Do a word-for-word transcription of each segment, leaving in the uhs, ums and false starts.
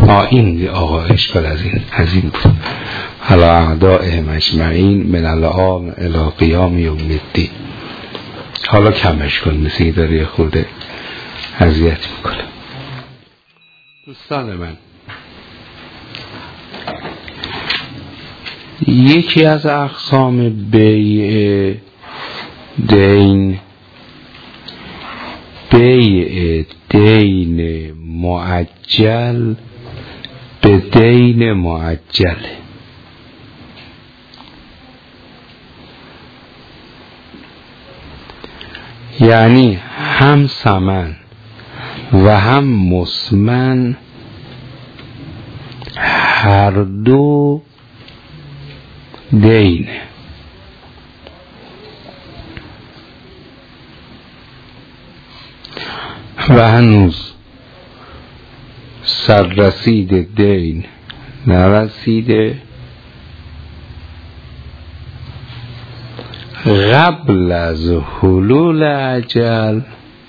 آه این آقا اشکال از این از این بود. حالا اعداء مجمعین من الان الی قیام یوم الدین. حالا کمش کن، مثل این داره خورده اذیت میکنه. دوستان من، یکی از اقسام بیع دین بیع دین معجل به دین معجل، یعنی هم ثمن و هم مسمن هر دو دینه. و هنوز سررسید دین نرسیده، قبل از حلول اجل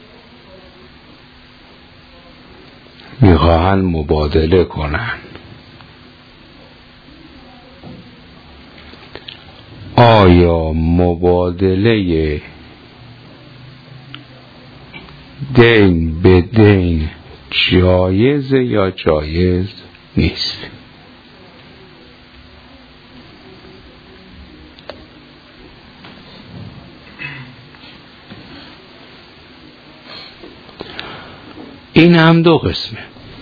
میخواهن مبادله کنن. آیا مبادله دین به دین جایز یا جایز نیست؟ این هم دو قسمه.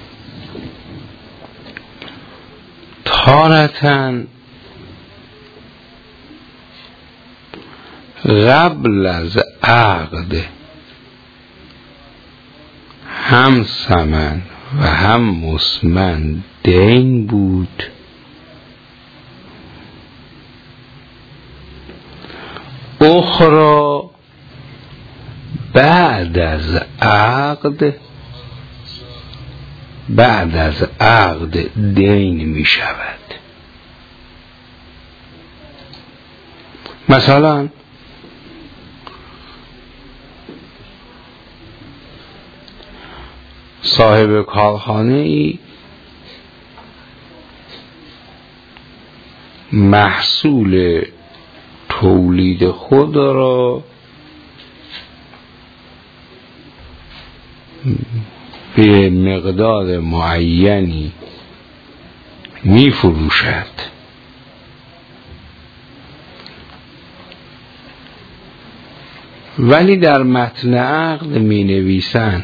تارتاً قبل از عقد هم ثمن و هم مسمن دین بود، اخرى بعد از عقد بعد از عقد دین می شود. مثلا صاحب کارخانه ای محصول تولید خود را به مقدار معینی می فروشد، ولی در متن عقد می نویسند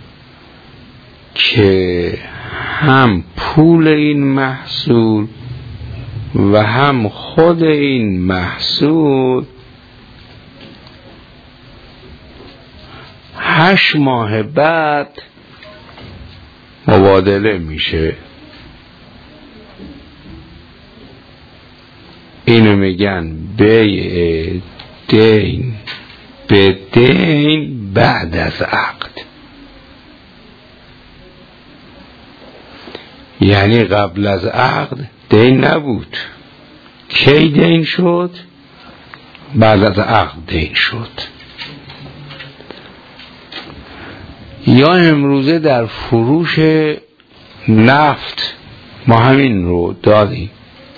که هم پول این محصول و هم خود این محصول هشت ماه بعد مبادله میشه. اینو میگن بیع دین به دین بعد از عقد، یعنی قبل از عقد دین نبود. کی دین شد؟ بعد از عقد دین شد. یا امروزه در فروش نفت ما همین رو داریم.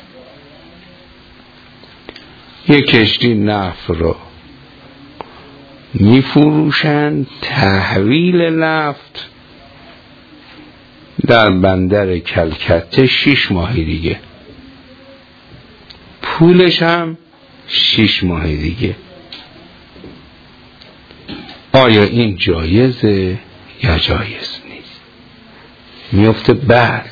یک کشتی نفت رو می فروشن، تحویل نفت در بندر کلکته شش ماهی دیگه، پولش هم شش ماهی دیگه. آیا این جایزه یا جایز نیست؟ میفته بعد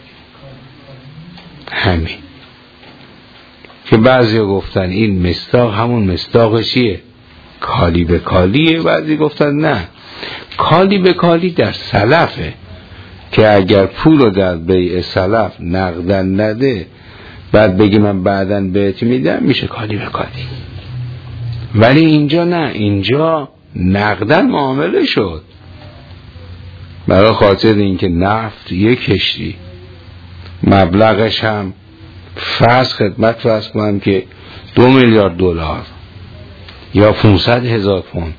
همین که بعضی گفتن این مصداق همون مصداق چیه؟ کالی به کالیه. بعضی گفتن نه، کالی به کالی در سلفه که اگر پول رو در بیع سلف نقدن نده بعد بگی من بعدن بهت میدم، میشه کالی به کالی. ولی اینجا نه، اینجا نقدن معامله شد. برای خاطر اینکه نفت یک کشتی مبلغش هم فرض خدمت فرض کنم که دو میلیارد دلار یا پانصد هزار پوند،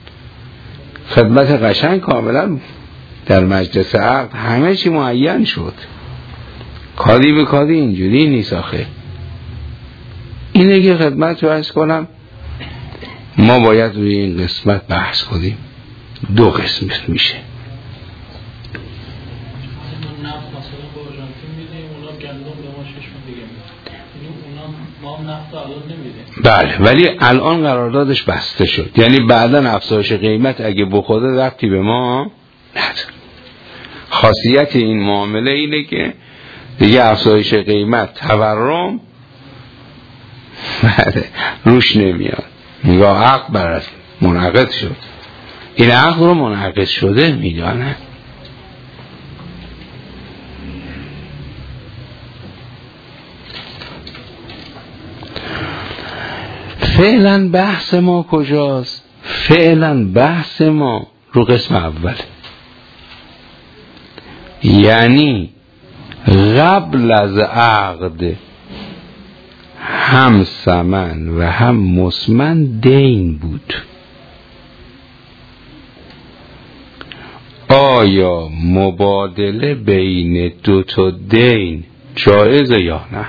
خدمت قشنگ کاملا در مجلس عقد همه چی معین شد. کالی به کالی اینجوری نیست آخه. اینه که خدمت رو عرض کنم ما باید روی این قسمت بحث کنیم. دو قسم میشه. بله، ولی الان قراردادش بسته شد، یعنی بعداً افزایش قیمت اگه بخوره ربطی به ما نداره. خاصیت این معامله اینه که دیگه افزایش قیمت تورم بله روش نمیاد. نگاه عقد برات منعقد شد، این عقد رو منعقد شده میدانه. فعلا بحث ما کجاست؟ فعلا بحث ما رو قسم اول، یعنی قبل از عقد هم ثمن و هم مسمن دین بود. آیا مبادله بین دو تا دین جایزه یا نه؟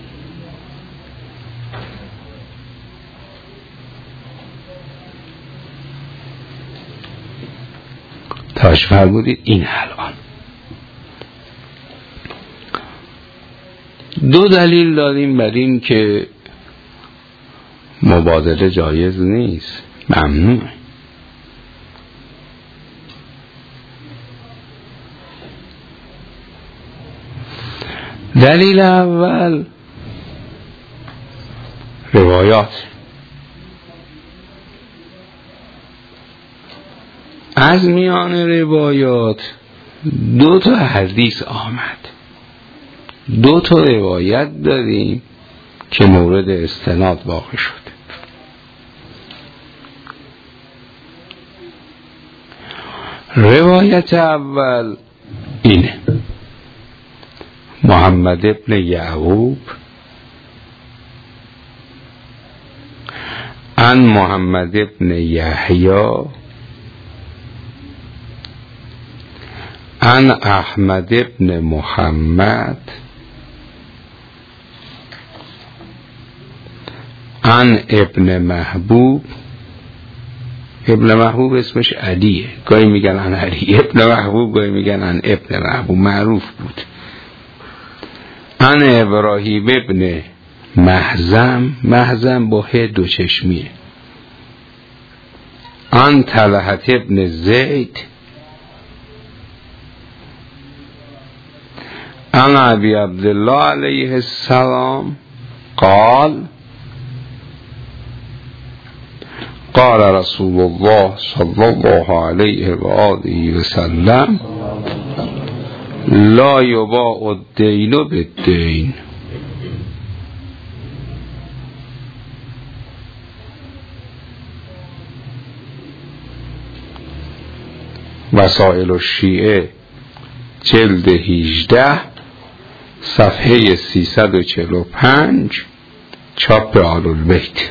تاش فرمودید این الان دو دلیل داریم بر این که مبادله جایز نیست، ممنوع. دلیل اول روایات. از میان روایات دو تا حدیث آمد، دو تا روایت داریم که مورد استناد واقع شده. روایت اول اینه: محمد ابن یعقوب عن محمد ابن یحیی عن احمد ابن محمد عن ابن محبوب. ابن محبوب اسمش علیه، گاهی میگن عن علی ابن محبوب، گاهی میگن عن ابن محبوب، معروف بود. عن ابراهیم ابن محزم، محزم با ه دو چشمیه. عن طلحة ابن زید عن ابی عبدالله علیه السلام قال قال رسول الله صلی الله علیه و آله و سلم لا یباع الدین بالدین. وسائل الشیعه جلد هجده صفحه سیصد و چهل و پنج چاپ آل البیت.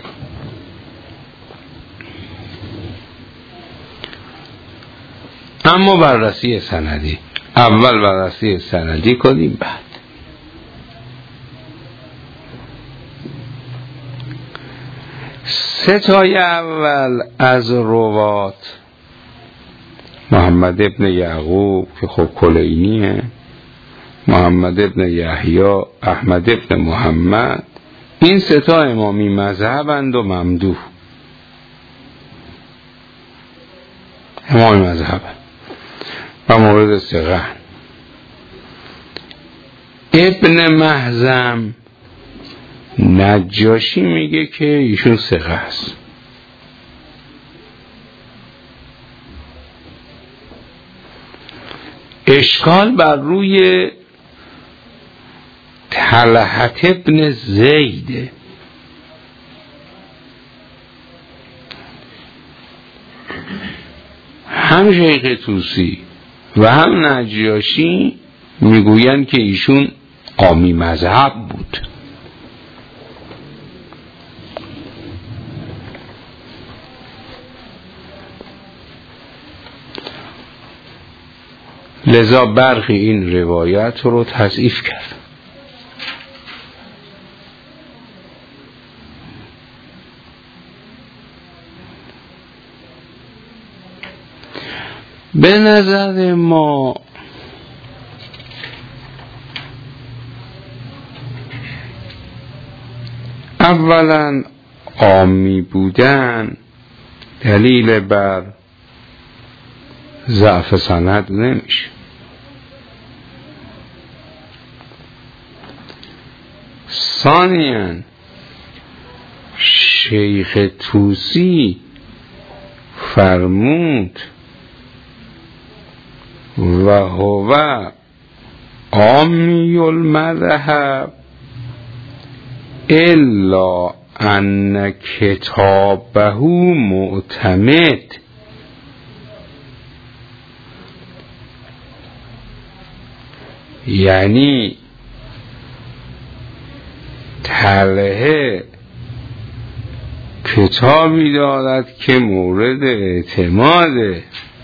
اما بررسی سندی، اول بررسی سندی کنیم بعد. ستای اول از روات محمد ابن یعقوب که خب کلینیه، محمد ابن یحیی، احمد ابن محمد، این ستا امامی مذهبند و ممدوح امامی مذهبند و مورد ثقه. ابن محزم نجاشی میگه که ایشون ثقه است. اشکال بر روی طلحة ابن زید. هم شیخ طوسی و هم نجاشی میگویند که ایشون عامی مذهب بود. لذا برخی این روایت رو تضعیف کرد. به نظر ما اولا عامی بودن دلیل بر ضعف سند نمیشه. ثانیاً شیخ طوسی فرمود و هو عامی المذهب الا ان کتابه معتمد. یعنی طلحه کتابی دارد که مورد اعتماده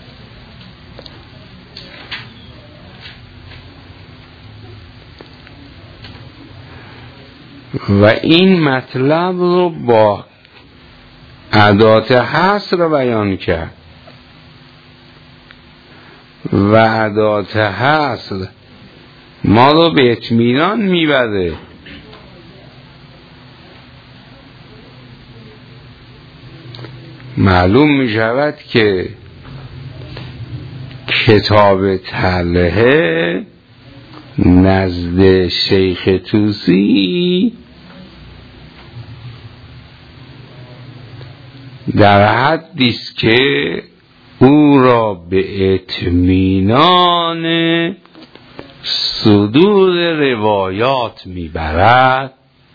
و این مطلب رو با ادات حصر بیان کرد و ادات حصر ما رو به اطمینان میبره. معلوم می شود که کتاب طلحه نزد شیخ طوسی در حدی است که او را به اطمینان صدور روایات میبرد.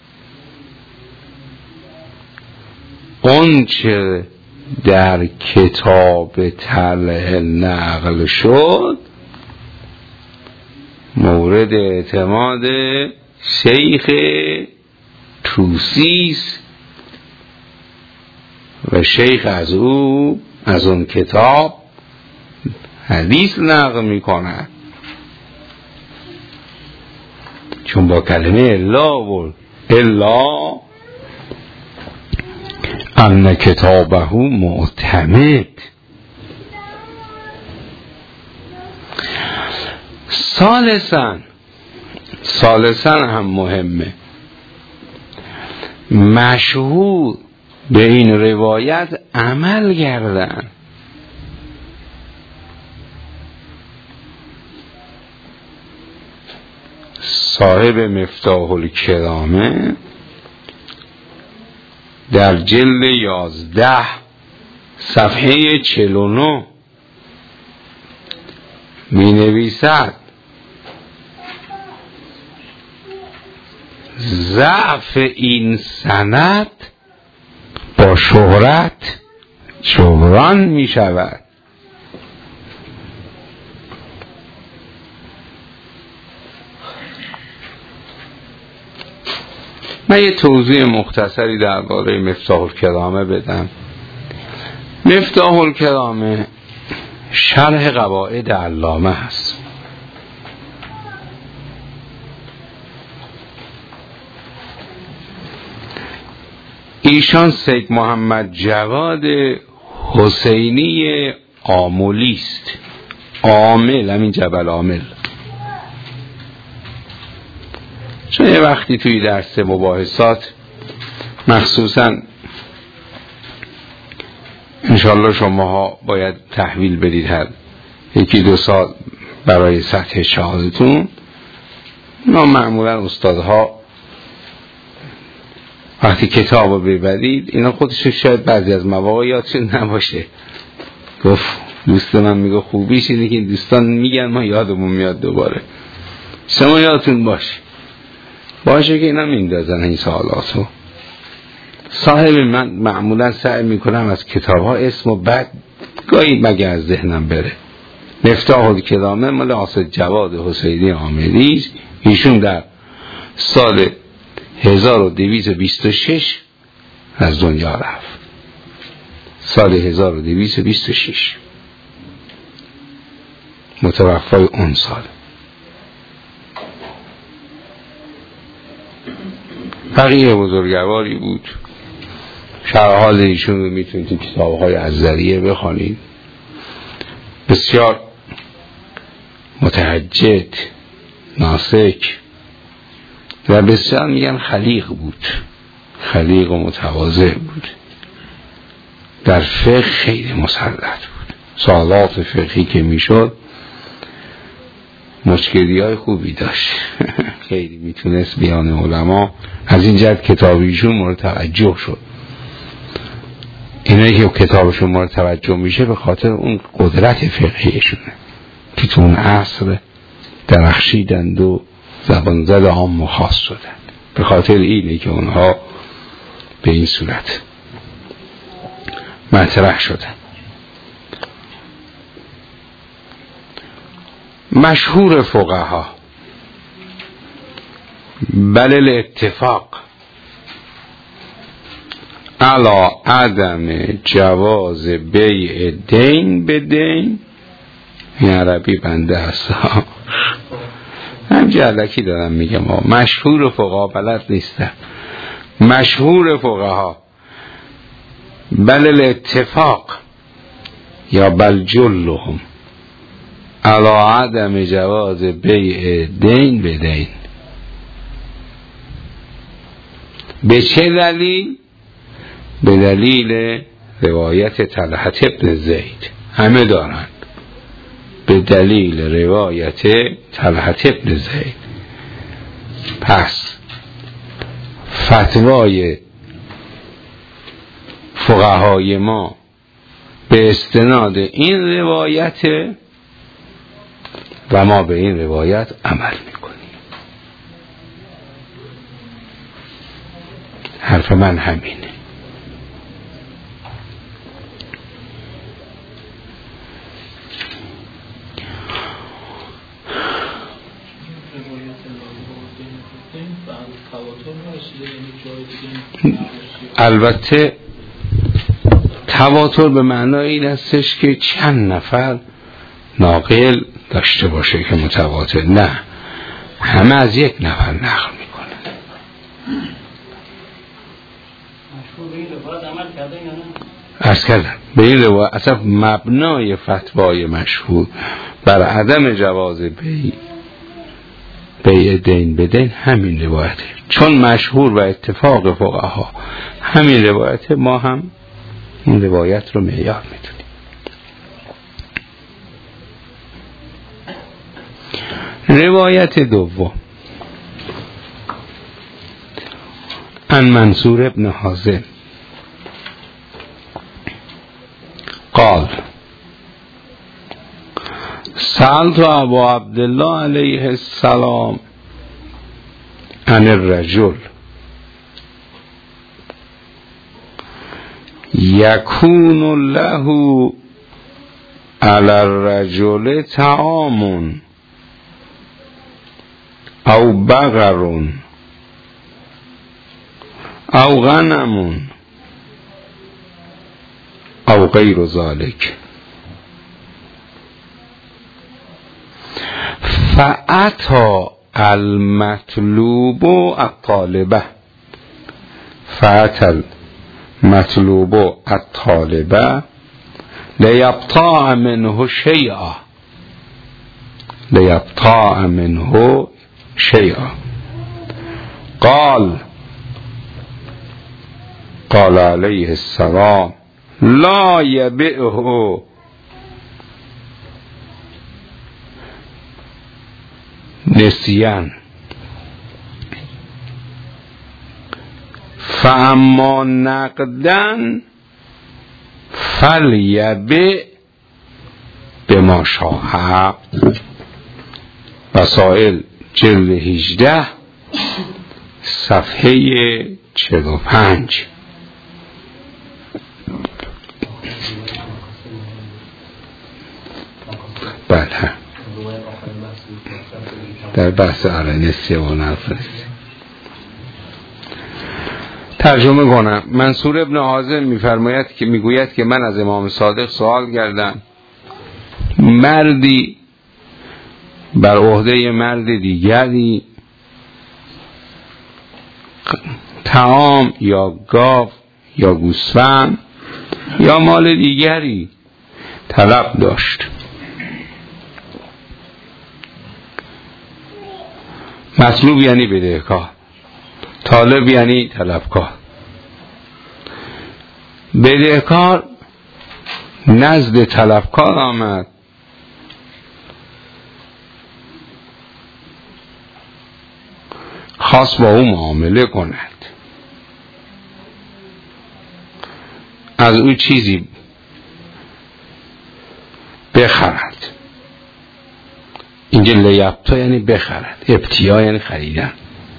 اونچه در کتاب طلحه نقل شد مورد اعتماد شیخ طوسی است و شیخ از او از اون کتاب حدیث نقل می کند، چون با کلمه الا و الا ان کتابه معتمد. ثالثاً ثالثاً هم مهمه، مشهور به این روایت عمل کردن. صاحب مفتاح الکرامه در جلد یازده صفحه چهل و نه می نویسد ضعف این سند با شهرت جبران می شود. من یه توضیح مختصری درباره مفتاح الکرامه بدم. مفتاح الکرامه شرح قواعد علامه است. ایشان سید محمد جواد حسینی آملی است. عامل، همین جبل عامل. چون یه وقتی توی درس مباحثات مخصوصا انشالله شماها باید تحویل بدید هر یکی دو سال برای سطح شهادتون. ما معمولا استادها وقتی کتاب رو ببرید اینا خودشون شاید بعضی از مواقع یادشون نباشه. گفت دوست من میگه خوبیش اینه که دوستان میگن ما یادمون میاد دوباره. شما یادتون باشه باشه که اینا میندازن این سوالاتو. صاحب من معمولا سعی میکنم از کتاب ها اسم و بعد گاهی مگه از ذهنم بره. مفتاح الکرامه مال آسد جواد حسینی آملی، ایشون در سال هزار و دویست و بیست و شش از دنیا رفت. سال هزار و دویست و بیست و شش متوفای اون سال. فقیه بزرگواری بود. شرح حال ایشون رو میتونید تو کتاب‌های ازریه بخونید. بسیار متهجد، ناسک و بسیار میگن خلیق بود، خلیق و متواضع بود. در فقه خیلی مسلط بود. سوالات فقهی که میشد مشکلی های خوبی داشت. خیلی میتونست بیان علما، از این جهت کتابیشون مورد توجه شد. اینایی که کتابشون مورد توجه میشه به خاطر اون قدرت فقهیشونه که تو اون عصر درخشیدند و زبان زد عام و خاص شدند. به خاطر اینه که اونها به این صورت مطرح شدند. مشهور فقها بل الاتفاق علی عدم جواز بیع دین به دین. این عربی بنده هست، هم جلکی دارم میگم. مشهور فقها، بلد نیستم. مشهور فقها بل الاتفاق یا بل جلهم علی عدم جواز بیع دین به دین. به چه دلیل؟ به دلیل روایت طلحة ابن زید. همه دارند. به دلیل روایت طلحة ابن زید. پس فتوای فقهای ما به استناد این روایت و ما به این روایت عمل میکنیم. حرف من همینه. البته تواتر به معنای این هستش که چند نفر ناقل داشته باشه که متواتر، نه، همه از یک نفر نقل میکنه. عرض کردم به این روایت اصلا مبنای فتوای مشهور بر عدم جواز بیع بیع دین به دین همین روایته. چون مشهور و اتفاق فقها همین روایته، ما هم این روایت رو معیار میدونیم. روایت دوم عن منصور ابن حازم قال سألت ابا عبدالله علیه السلام عن الرجل یکون له علی الرجل طعام او بقر او غنم او غیر ذلك فأتى المطلوب الطالبه فأتى المطلوب الطالبه لیبتاع منه شیئا لیبتاع منه شیئا قال قال علیه السلام لا یبعه نسیان فاما نقدن فلیبع بما شاء. وسائل جلد هجده صفحه چهل و پنج. بله در بحث ارنسی و نفرسی. ترجمه کنم. منصور ابن حازم میفرماید که میگوید که من از امام صادق سوال کردم، مردی بر عهده مرد دیگری طعام یا گاو یا گوسفند یا مال دیگری طلب داشت. مطلوب یعنی بدهکار، طالب یعنی طلبکار. بدهکار نزد طلبکار آمد، خواست با او معامله کند، از او چیزی بخرد. اینجا لیبتا یعنی بخرد، ابتیا یعنی خریدن.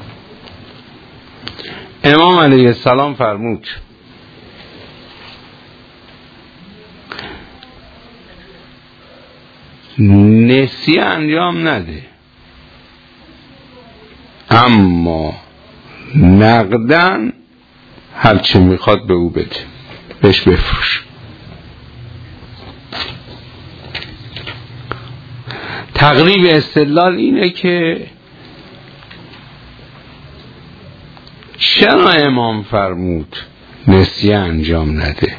امام علیه السلام فرمود نسیه انجام نده، اما نقدن هرچی میخواد به او بده، بهش بفروش. تقریب استدلال اینه که چرا امام فرمود نسیه انجام نده؟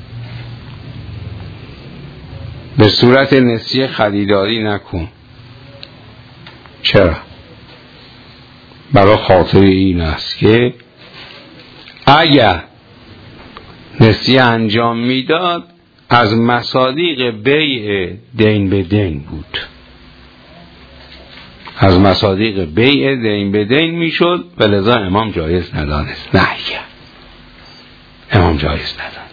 به صورت نسیه خریداری نکن. چرا؟ برای خاطر این است که اگر نسیه انجام میداد از مصادیق بیع دین به دین بود، از مصادیق بیع دین به دین میشد و لذا امام جایز ندانست. نه امام جایز ندانست.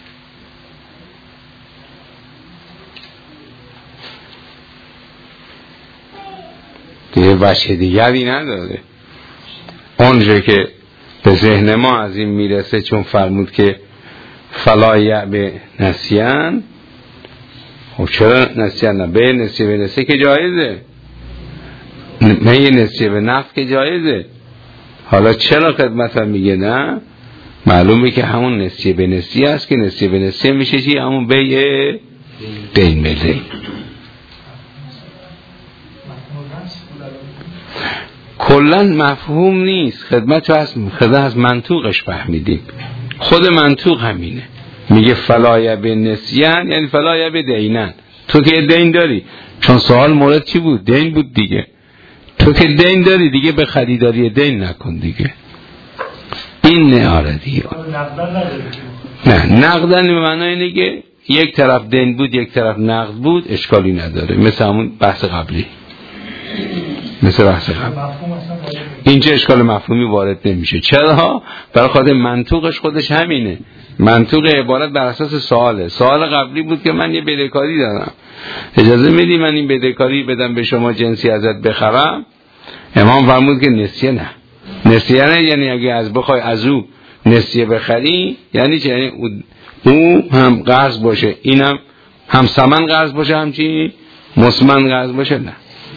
دیگه وجه دیگری نداره. اونجا که به ذهن ما از این میرسه، چون فرمود که فلا یعب نسیان، خب چرا نسیان نه؟ به نسیه به نسیه که جایزه، نه نسیه به نفت که جایزه. حالا چرا خدمت هم میگه نه؟ معلومه که همون نسیه به نسیه است که نسیه به نسیه میشه چی؟ همون بیع دین به دین. کلن مفهوم نیست، خدمت رو از خدا از منطوقش فهمیدیم. خود منطوق همینه، میگه فلایه به نسیان یعنی فلایه به دینن. تو که دین داری، چون سوال مورد چی بود؟ دین بود دیگه. تو که دین داری دیگه به خریداری دین نکن دیگه. این نه آره دیگه. نه نقدن به معنای اینه که یک طرف دین بود یک طرف نقد بود، اشکالی نداره، مثل همون بحث قبلی، مثل بحث قبل. اینجا اشکال مفهومی وارد نمیشه. چرا؟ برای خاطر منطوقش خودش همینه. منطوق عبارت بر اساس سواله. سوال قبلی بود که من یه بدهکاری دارم، اجازه میدی من این بدهکاری بدم به شما، جنسی ازت بخرم؟ امام فرمود که نسیه نه. نسیه نه یعنی اگه از بخوای از او نسیه بخری یعنی چه؟ یعنی او هم قرض باشه، اینم هم ثمن قرض باشه، هم چی؟ مسمن قرض باشه. نه،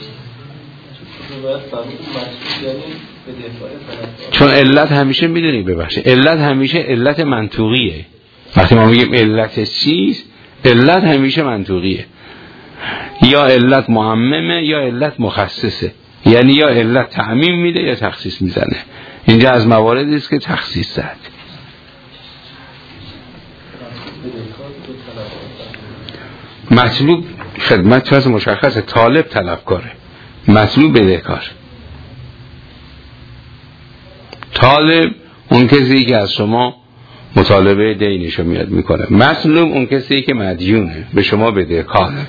چون علت همیشه میدونی ببخشه، علت همیشه علت منطوقیه. وقتی ما میگیم علت چیست، علت همیشه منطوقیه. یا علت معممه یا علت مخصصه، یعنی یا علت تعمیم میده یا تخصیص میزنه. اینجا از مواردی است که تخصیص زد. مطلوب خدمت چیز مشخصه، طالب طلبکاره، مطلوب بدهکار. طالب اون کسی که از شما مطالبه دینشو میاد میکنه، مطلوب اون کسی که مدیونه، به شما بدهکاره.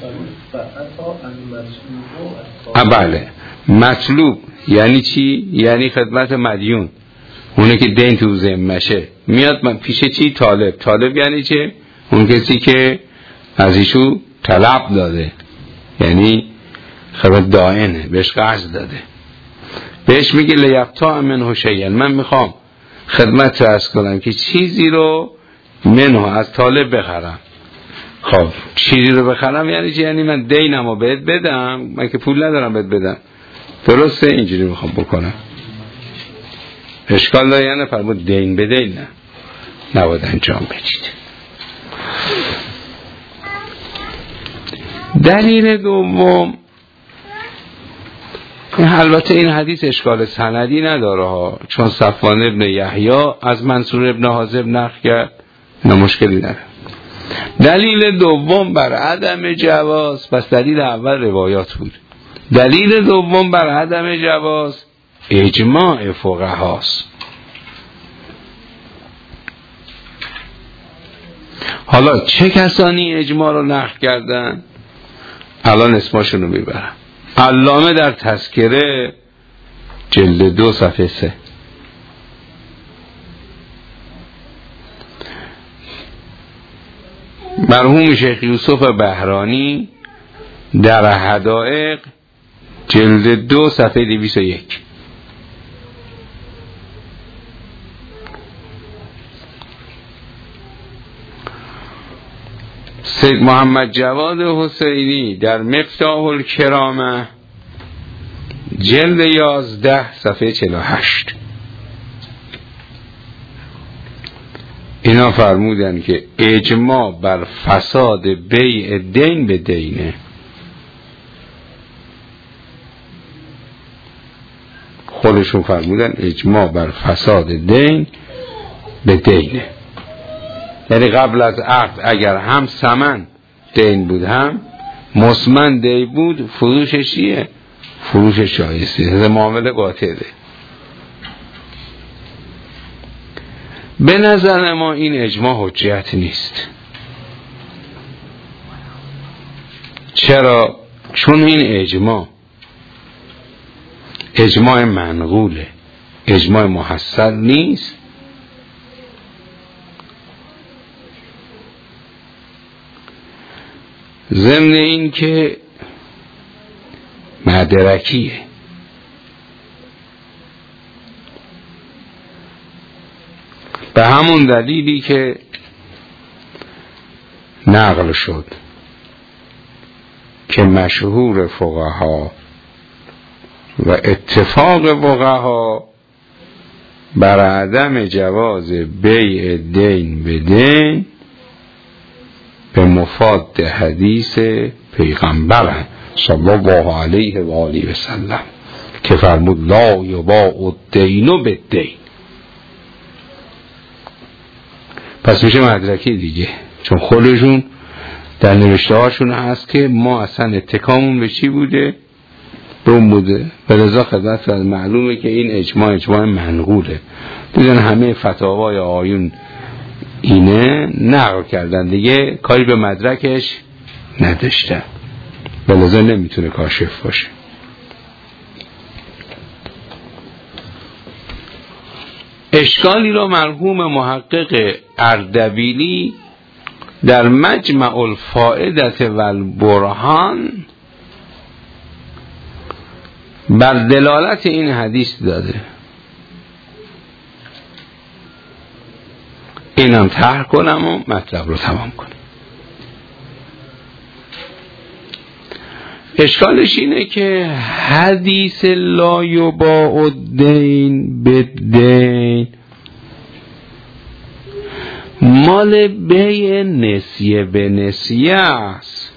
بله، مطلوب یعنی چی؟ یعنی خدمت مدیون، اونه که دین تو ذمشه میاد من پیش چی؟ طالب. طالب یعنی چه؟ اون کسی که از ایشو طلب داده، یعنی خدمت دائنه، بهش قرض داده، بهش میگه لیبتا منه شیئا، من میخوام خدمت رو عرض کنم که چیزی رو منه از طالب بخرم. خب چیزی رو بخرم یعنی چی؟ یعنی من دینم رو بهت بدم، من که پول ندارم بهت بدم، درسته؟ اینجوری میخوام بکنم. اشکال داره یعنی فرمود دین به دین نه، نباید انجام بدید. دلیل دوم، البته این حدیث اشکال سندی نداره ها، چون صفوان ابن یحیی از منصور ابن حازب نقل کرد، نه مشکلی نداره. دلیل دوم بر عدم جواز، پس دلیل اول روایات بود، دلیل دوم بر عدم جواز اجماع فقهاست. حالا چه کسانی اجماع رو نقل کردن؟ الان اسمشون رو میبرم. علامه در تذکره جلد دو صفحه سه، مرحوم شیخ یوسف بهرانی در حدائق جلد دو صفحه دویست و یک، سید محمد جواد حسینی در مفتاح الکرامه جلد یازده صفحه چهل و هشت. اینا فرمودن که اجماع بر فساد بیع دین به دینه. خودشون فرمودن اجماع بر فساد دین به دینه، یعنی قبل از عقد اگر هم ثمن دین بود هم مسمن دین بود، فروشش چیه؟ فروش شایسته، از معامله باطله. به نظر ما این اجماع حجت نیست. چرا؟ چون این اجماع اجماع منقوله، اجماع محصل نیست. ضمن این که مدرکیه، به همون دلیلی که نقل شد که مشهور فقها و اتفاق فقها بر عدم جواز بیع دین به دین به مفاد حدیث پیغمبر صلی الله علیه و آله و سلم که فرمود لا یباع الدین بالدین. پس میشه مدرکی دیگه، چون خودشون در نوشته هاشون هست که ما اصلا اتکامون به چی بوده؟ روم بوده. به رضا خدمت معلومه که این اجماع اجماع منقوله. دیدن همه فتاوای آیون اینه نقل کردن دیگه، کاری به مدرکش نداشتن، به لذا نمیتونه کاشف باشه. اشکالی را مرحوم محقق اردبیلی در مجمع الفائدة والبرهان بر دلالت این حدیث داده. اینم طرح کنم و مطلب رو تمام کنم. اشکالش اینه که حدیث لا یباع الدین بالدین مال بیع نسیه به نسیه است.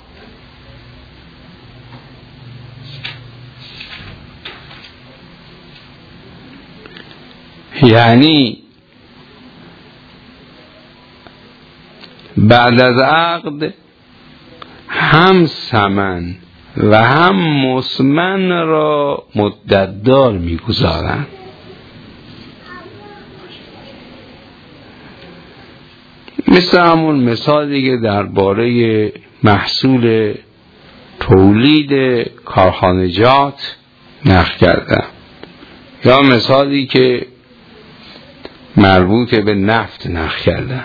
یعنی بعد از عقد هم ثمن و هم مسمن را مدتدار میگذارند. مثل همون مثالی که درباره محصول تولید کارخانجات نقل کردم، یا مثالی که مربوط به نفت نقل کردم.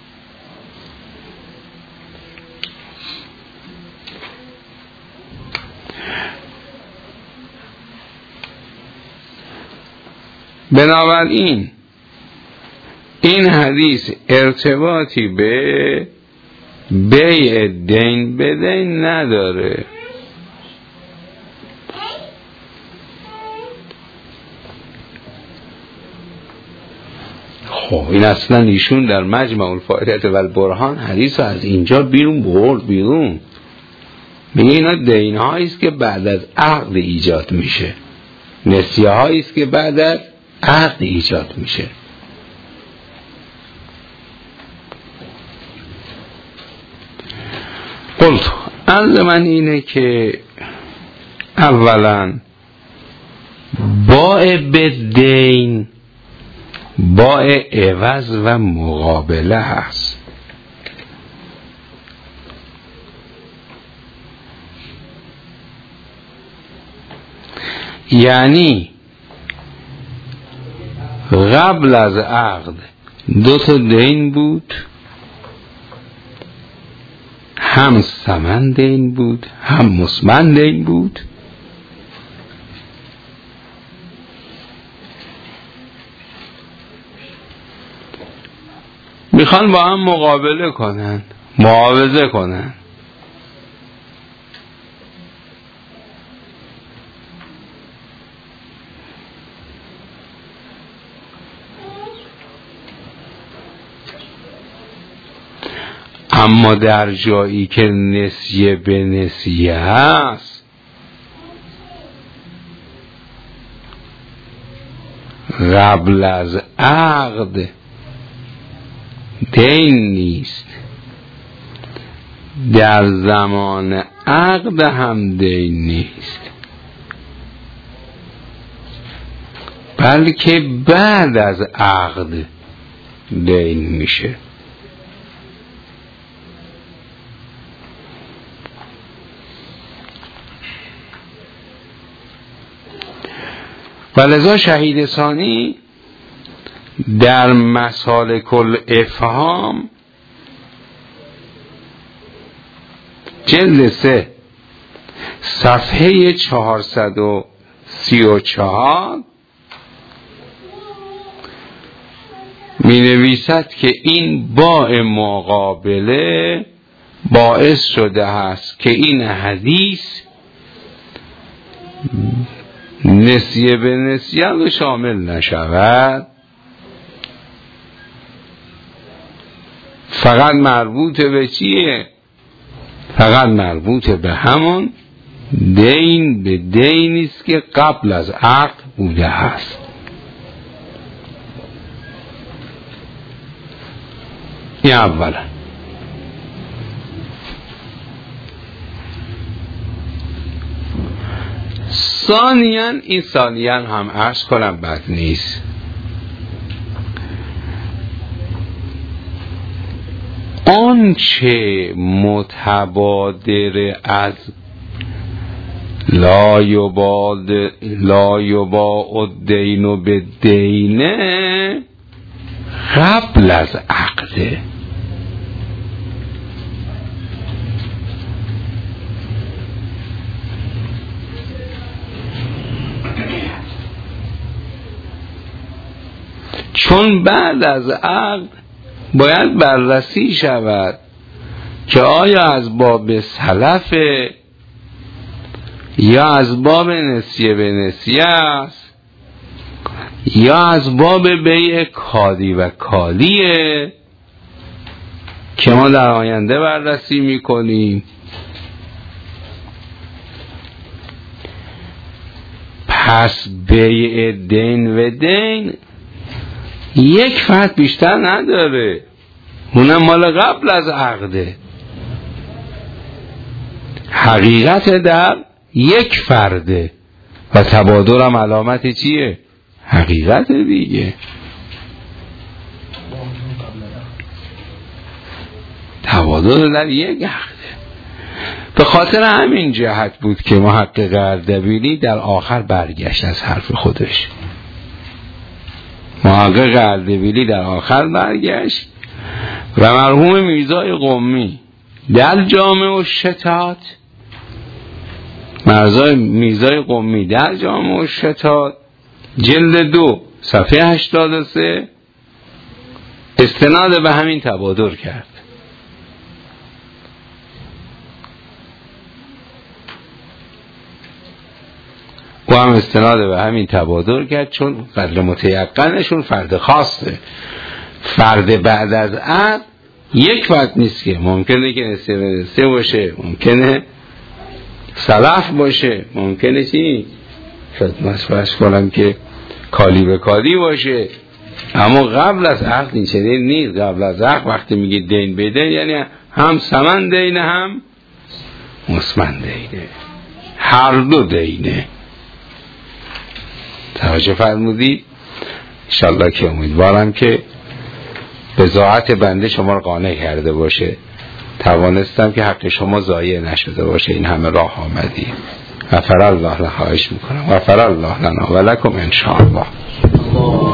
بنابراین این حدیث ارتباطی به بیع دین به دین نداره. خب این اصلا ایشون در مجمع الفائدة والبرهان حدیث از اینجا بیرون برد بیرون، میگه اینا دین هایی است که بعد از عقد ایجاد میشه، نسیه هایی است که بعد از عقد ایجاد میشه. قلت عرض من اینه که اولا باء بدین باء عوض و مقابله هست. یعنی قبل از عقد دو تا دین بود، هم ثمن دین بود هم مثمن دین بود. میخوان با هم مقابله کنن، معاوضه کنن. اما در جایی که نسیه به نسیه هست، قبل از عقد دین نیست، در زمان عقد هم دین نیست، بلکه بعد از عقد دین میشه. ولذا شهید ثانی در مسالک الافهام جلد سه صفحه چهارصد و سی و چهار می نویسد که این باء مقابله باعث شده است که این حدیث نسیه به نسیه رو شامل نشود، فقط مربوط به چیه؟ فقط مربوط به همون دین به دینی است که قبل از عقد بوده است. این اولا. ثانیاً این ثانیاً هم عرض کنم بد نیست، آنچه متبادر از لا یباد لا یباع الدین به دینه قبل از عقده، چون بعد از عقد باید بررسی شود که آیا از باب سلف یا از باب نسیه به نسیه است یا از باب بیع کالی و کالیه که ما در آینده بررسی میکنیم. پس بیع دین و دین یک فرد بیشتر نداره، اونم مال قبل از عقده، حقیقت در یک فرده و تبادل هم علامت چیه؟ حقیقت دیگه. تبادل در یک عقده. به خاطر همین جهت بود که محقق اردبیلی در آخر برگشت از حرف خودش. محقق اردبیلی در آخر برگشت و مرحوم میرزای قمی در جامع الشتات مرزای میرزای قمی در جامع الشتات جلد دو صفحه هشتاد و سه استناد به همین تبادل کرد. و هم استناد به همین تبادل کرد، چون فرد متیقنشون فرد خاصه، فرد بعد از عقد یک فرد نیست که ممکنه که نسیه به نسیه باشه، ممکنه سلف باشه، ممکنه چی؟ خدمت فرض کنم که کالی به کالی باشه، اما قبل از عقد این چنین نیست. قبل از عقد وقتی میگه دین به دین یعنی هم ثمن دینه هم مثمن دینه، هر دو دینه. توجه فرمودید. انشالله که امیدوارم که بضاعت بنده شما رو قانع کرده باشه، توانستم که حق شما ضایع نشده باشه. این همه راه آمدی. غفر الله لنا، خواهش میکنم غفر الله لنا و لکم ان شاء الله.